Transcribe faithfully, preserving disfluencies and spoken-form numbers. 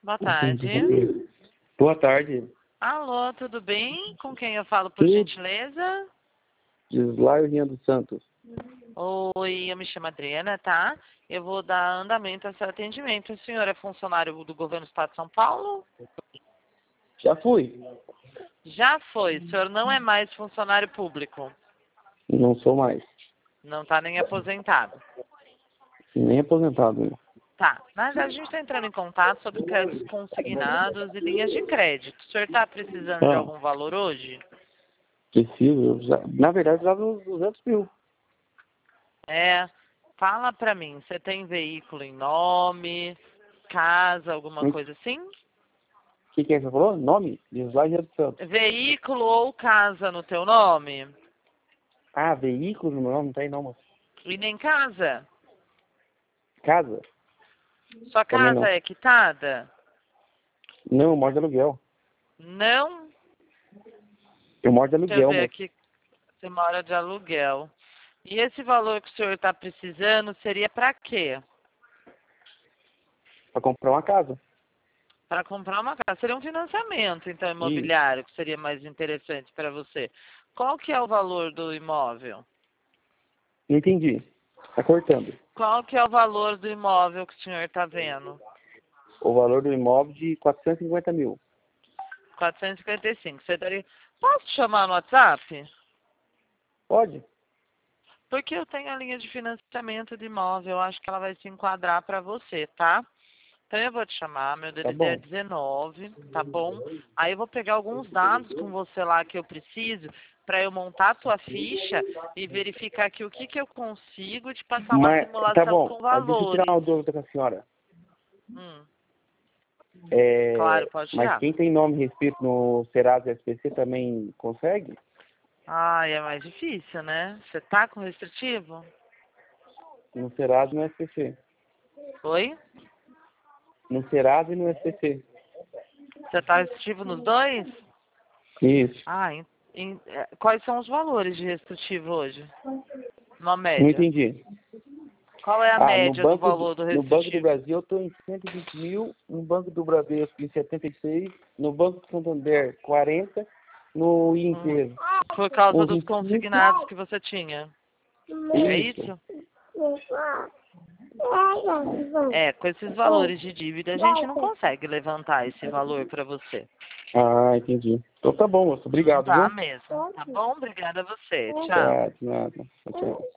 Boa tarde. Boa tarde. Alô, tudo bem? Com quem eu falo, por Tudo. gentileza? Gislaio Rinha dos Santos. Oi, eu me chamo Adriana, tá? Eu vou dar andamento ao seu atendimento. O senhor é funcionário do governo do Estado de São Paulo? Já fui. Já foi. O senhor não é mais funcionário público? Não sou mais. Não está nem aposentado? Nem aposentado. Né? Tá. Mas a gente está entrando em contato sobre créditos consignados e linhas de crédito. O senhor está precisando de Ah, algum valor hoje? preciso. eu já- Na verdade, já uns duzentos mil. É. Fala pra mim, você tem veículo em nome, casa, alguma O coisa assim? que, que é que você falou? Nome? Gislaio Rinha dos Santos. Veículo ou casa no teu nome? Ah, veículo no meu nome? Não tem não, moço. E nem casa? Casa? Sua Também casa não. é quitada? Não, eu moro de aluguel. Não? Eu moro de Deixa eu aluguel, ver moço. aqui, você mora de aluguel. E esse valor que o senhor está precisando seria para quê? Pra comprar uma casa. Para comprar uma casa. Seria um financiamento, então, Isso. imobiliário, que seria mais interessante para você. Qual que é o valor do imóvel? Não entendi. Tá cortando. Qual que é o valor do imóvel que o senhor está vendo? O valor do imóvel de quatrocentos e cinquenta mil. quatrocentos e cinquenta e cinco. Você daria... Posso te chamar no WhatsApp? Pode? Porque eu tenho a linha de financiamento de imóvel. Eu acho que ela vai se enquadrar para você, tá? Então eu vou te chamar, meu Tá D D D é bom. dezenove, tá bom? Aí eu vou pegar alguns dados com você lá que eu preciso para eu montar a tua ficha e verificar aqui o que, que eu consigo te passar uma Mas, tá simulação bom. com Ah, deixa eu tirar valores. uma dúvida com a senhora. Hum, claro, É, pode mas tirar. quem tem nome e respeito no Serasa S P C também consegue? Ai, é mais difícil, né? Você tá com restritivo? No Serasa e no S P C. Oi? No Serasa e no S P C. Você tá restritivo nos dois? Isso. Ah, em- em- é, quais são os valores de restritivo hoje? Uma Não média. entendi. Qual é a Ah, no média do Banco do, valor do no Banco do restritivo? Brasil eu estou em cento e vinte mil, no Banco do Bradesco em setenta e seis, no Banco do Santander quarenta, no Hum, Inter por causa um dos vinte e cinco. consignados que você tinha. É Isso. isso? É, com esses valores de dívida a gente não consegue levantar esse valor para você. Ah, entendi. Então tá bom, moço. Não Obrigado, tá viu? mesmo. Tá bom? Obrigada a você. Tchau. Tá, de nada. Tchau.